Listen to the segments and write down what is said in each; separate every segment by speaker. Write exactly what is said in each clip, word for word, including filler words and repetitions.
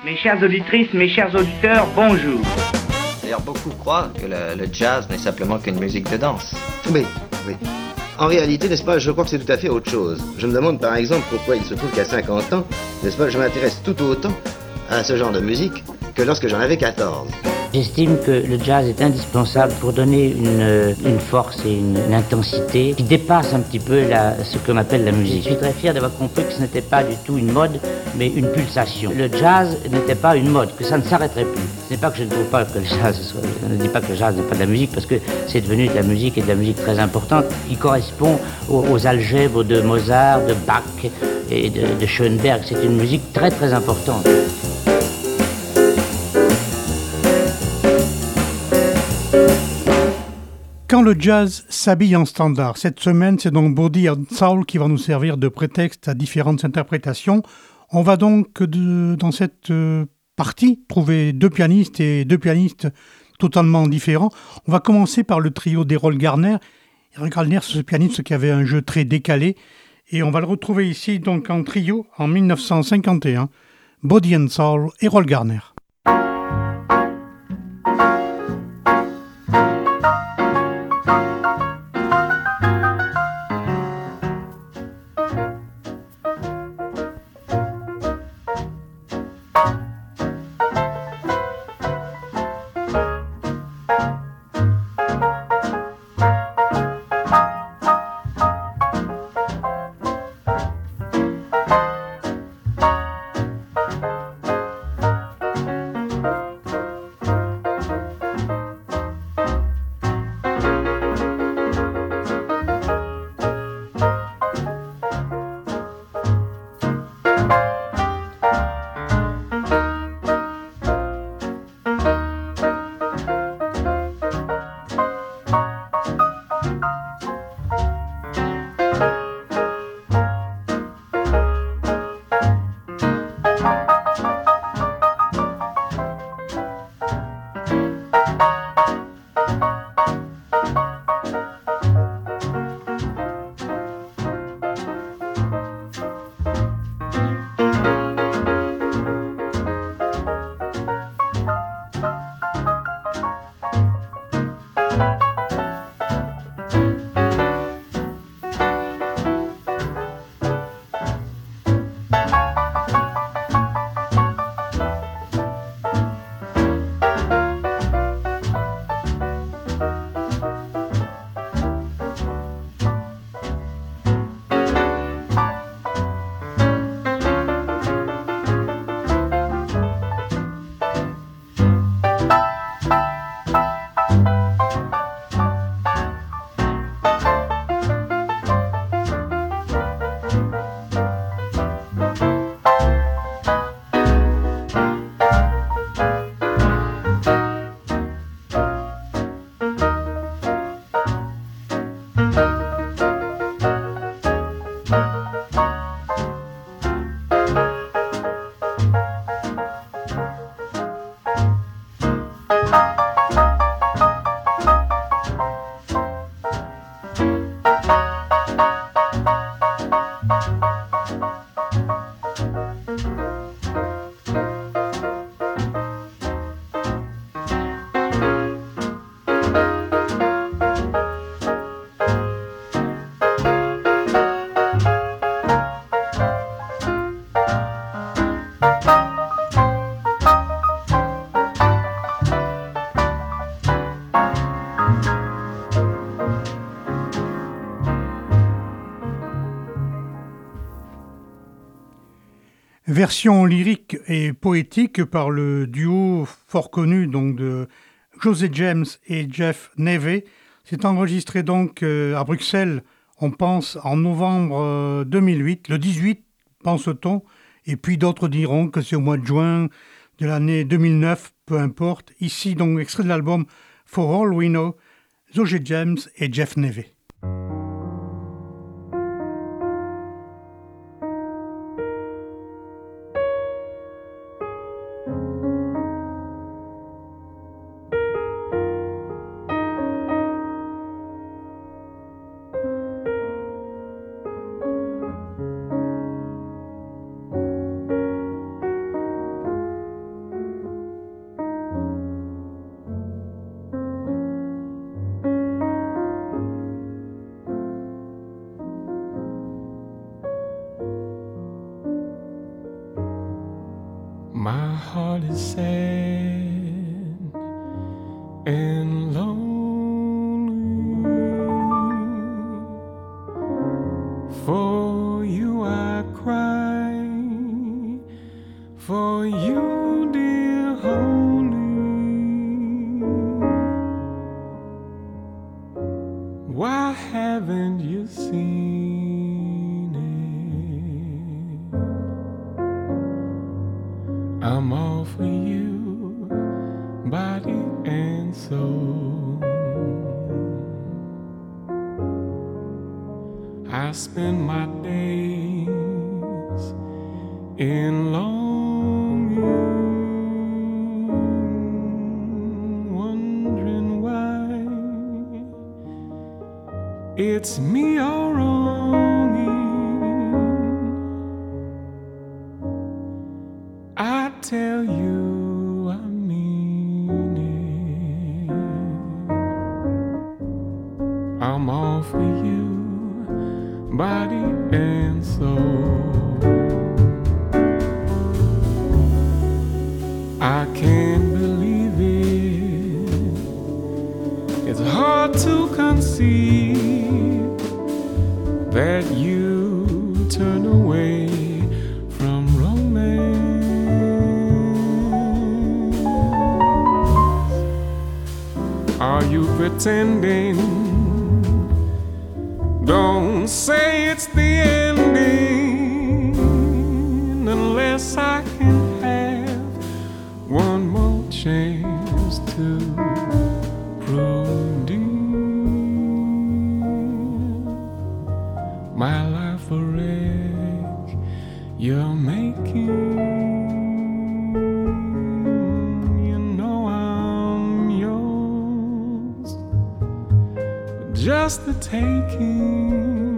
Speaker 1: Mes chères auditrices, mes chers auditeurs, bonjour.
Speaker 2: D'ailleurs, beaucoup croient que le, le jazz n'est simplement qu'une musique de danse.
Speaker 3: Oui, oui. En réalité, n'est-ce pas, je crois que c'est tout à fait autre chose. Je me demande par exemple pourquoi il se trouve qu'à cinquante ans, n'est-ce pas, je m'intéresse tout autant à ce genre de musique que lorsque j'en avais quatorze.
Speaker 4: J'estime que le jazz est indispensable pour donner une, une force et une, une intensité qui dépasse un petit peu la, ce qu'on appelle la musique. Je suis très fier d'avoir compris que ce n'était pas du tout une mode, mais une pulsation. Le jazz n'était pas une mode, que ça ne s'arrêterait plus. Ce n'est pas que je ne trouve pas que le jazz soit, je ne dis pas que le jazz n'est pas de la musique, parce que c'est devenu de la musique et de la musique très importante, qui correspond aux, aux algèbres de Mozart, de Bach et de, de Schoenberg. C'est une musique très très importante.
Speaker 5: Quand le jazz s'habille en standard, cette semaine, c'est donc Body and Soul qui va nous servir de prétexte à différentes interprétations. On va donc, de, dans cette euh, partie, trouver deux pianistes et deux pianistes totalement différents. On va commencer par le trio d'Errol Garner. Errol Garner, c'est ce pianiste qui avait un jeu très décalé. Et on va le retrouver ici donc en trio en dix-neuf cent cinquante et un. Body and Soul, Errol Garner. Version lyrique et poétique par le duo fort connu donc de José James et Jeff Neve. C'est enregistré donc à Bruxelles, on pense en novembre deux mille huit, le dix-huit pense-t-on, et puis d'autres diront que c'est au mois de juin de l'année deux mille neuf, peu importe. Ici donc extrait de l'album For All We Know, José James et Jeff Neve.
Speaker 6: My heart is sad and lonely. For you I cry, for you, dear holy. Why haven't you seen it? I'm all for you, body and soul. I spend my days in longing, wondering why it's me all wronging. I tell you I mean it. I'm all for you, body and soul. I can't believe it. It's hard to conceive that you turn away from romance. Are you pretending? Don't say it's the ending unless I can have one more chance to prove, dear, my life a wreck you're making. You know I'm yours, just the taking.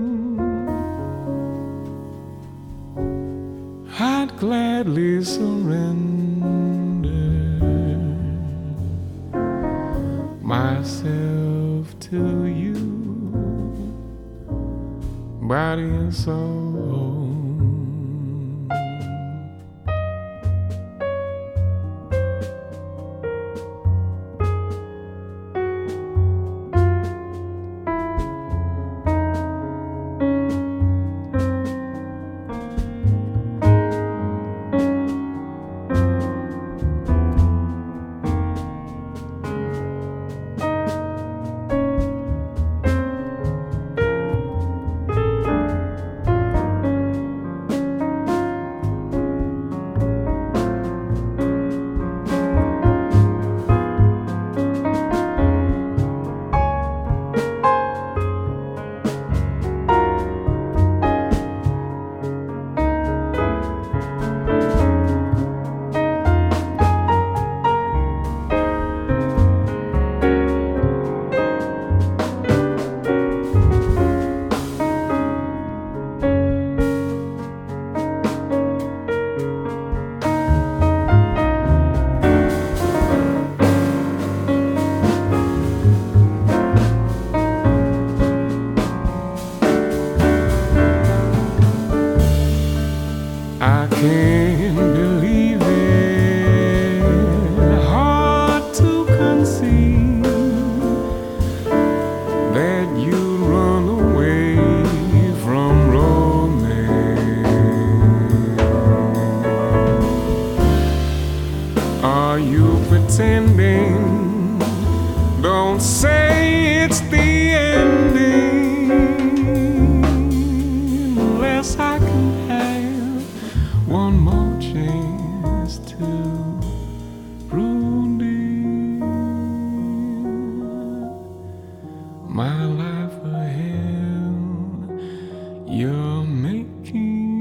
Speaker 6: I'd gladly surrender myself to you, body and soul. I can't believe it, hard to conceive that you run away from romance. Are you pretending? Don't say it's the ending unless I can have one more chance to prove, dear, my life a hell you're making.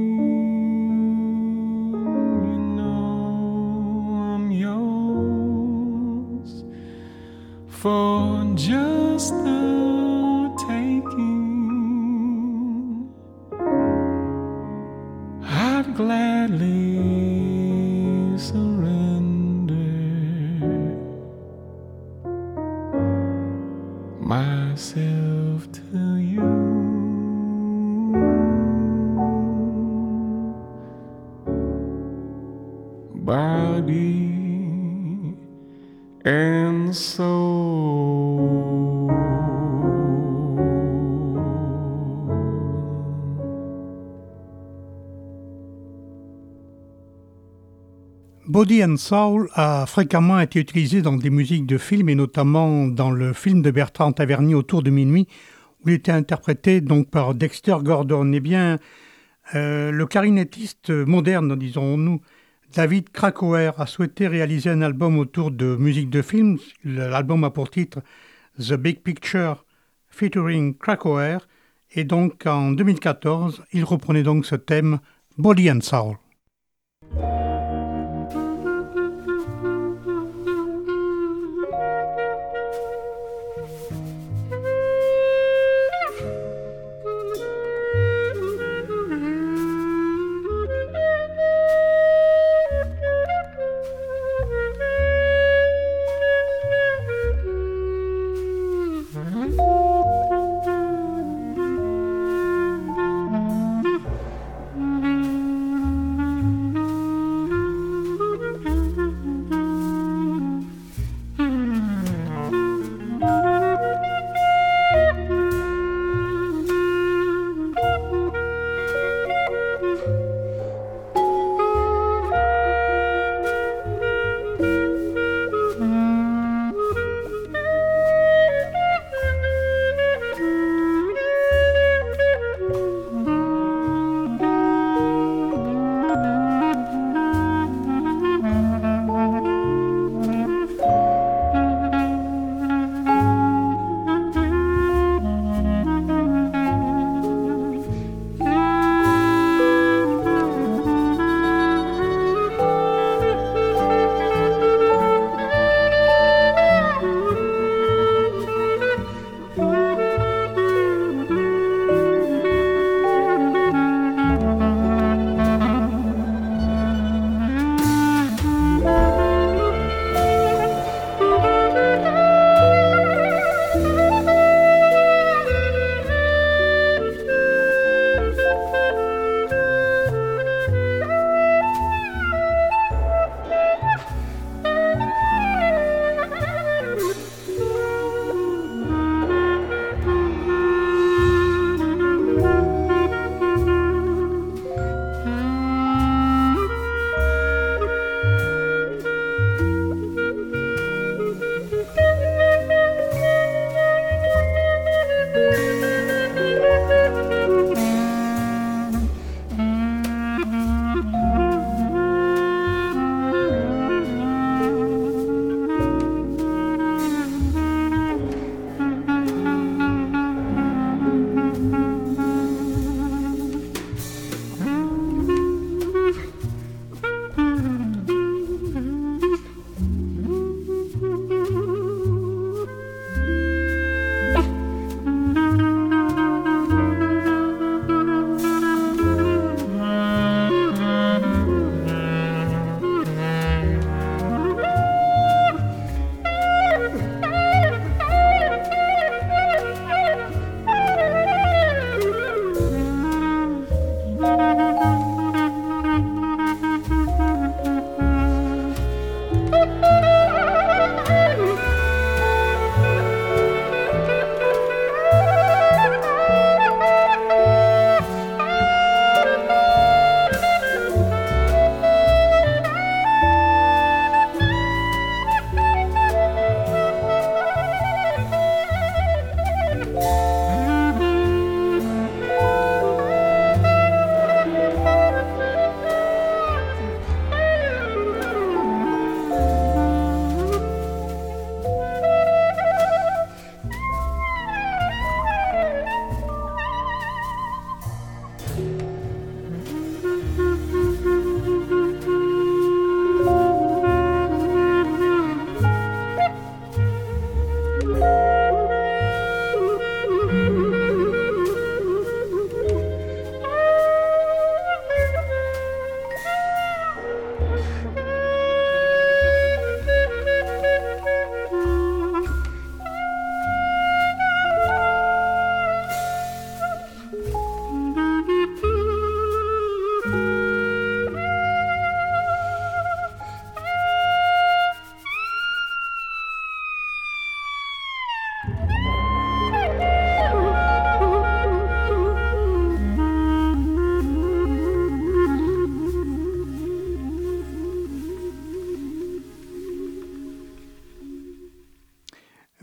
Speaker 6: You know I'm yours for just the taking. I'd gladly surrender myself to you, body and soul.
Speaker 5: Body and Soul a fréquemment été utilisé dans des musiques de films et notamment dans le film de Bertrand Tavernier Autour de minuit où il était interprété donc par Dexter Gordon. Eh bien, euh, le clarinettiste moderne, disons-nous, David Krakauer a souhaité réaliser un album autour de musique de films. L'album a pour titre The Big Picture featuring Krakauer et donc en deux mille quatorze, il reprenait donc ce thème Body and Soul.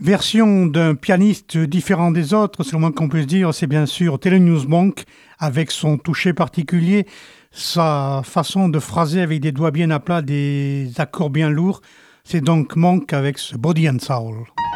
Speaker 5: Version d'un pianiste différent des autres, c'est le moins qu'on puisse dire, c'est bien sûr Thelonious Monk, avec son toucher particulier, sa façon de phraser avec des doigts bien à plat, des accords bien lourds. C'est donc Monk avec ce Body and Soul.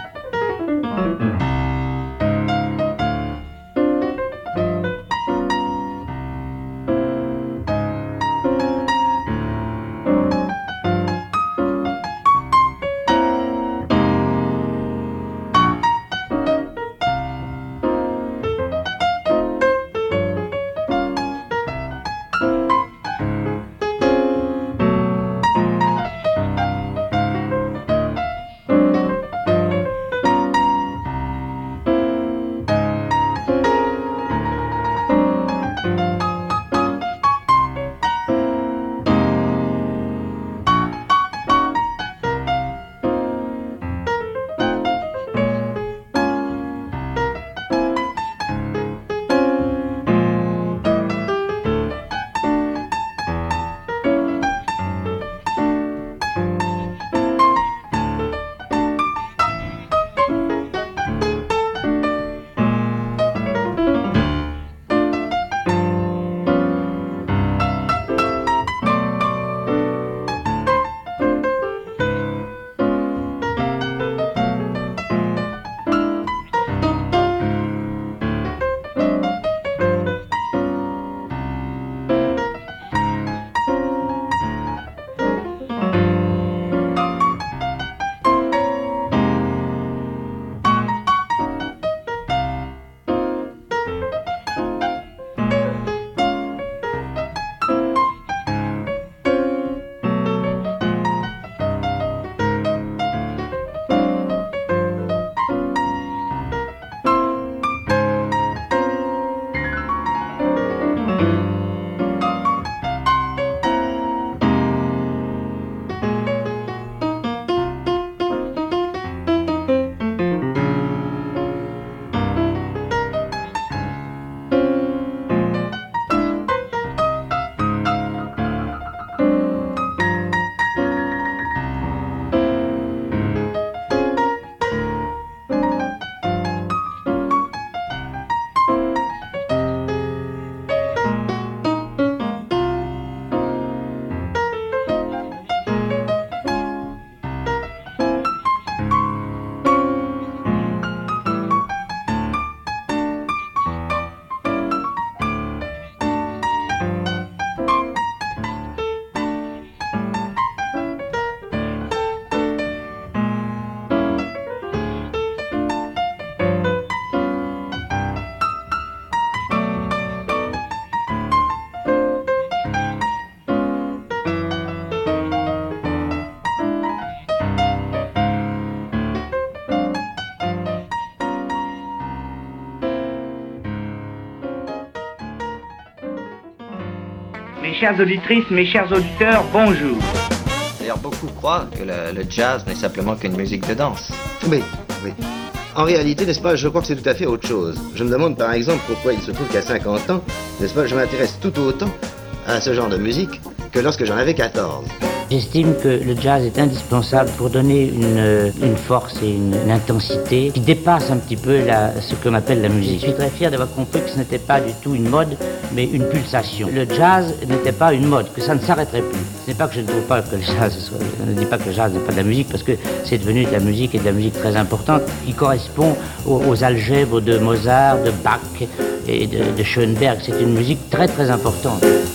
Speaker 1: Mes chères auditrices, mes chers auditeurs, bonjour.
Speaker 2: D'ailleurs, beaucoup croient que le, le jazz n'est simplement qu'une musique de danse.
Speaker 3: Oui, oui. En réalité, n'est-ce pas, je crois que c'est tout à fait autre chose. Je me demande par exemple pourquoi il se trouve qu'à cinquante ans, n'est-ce pas, je m'intéresse tout autant à ce genre de musique que lorsque j'en avais quatorze.
Speaker 4: J'estime que le jazz est indispensable pour donner une, une force et une, une intensité qui dépasse un petit peu la, ce qu'on appelle la musique. Je suis très fier d'avoir compris que ce n'était pas du tout une mode, mais une pulsation. Le jazz n'était pas une mode, que ça ne s'arrêterait plus. Ce n'est pas que je ne trouve pas que le jazz soit, je ne dis pas que le jazz n'est pas de la musique, parce que c'est devenu de la musique et de la musique très importante, qui correspond aux, aux algèbres de Mozart, de Bach et de, de Schoenberg. C'est une musique très très importante.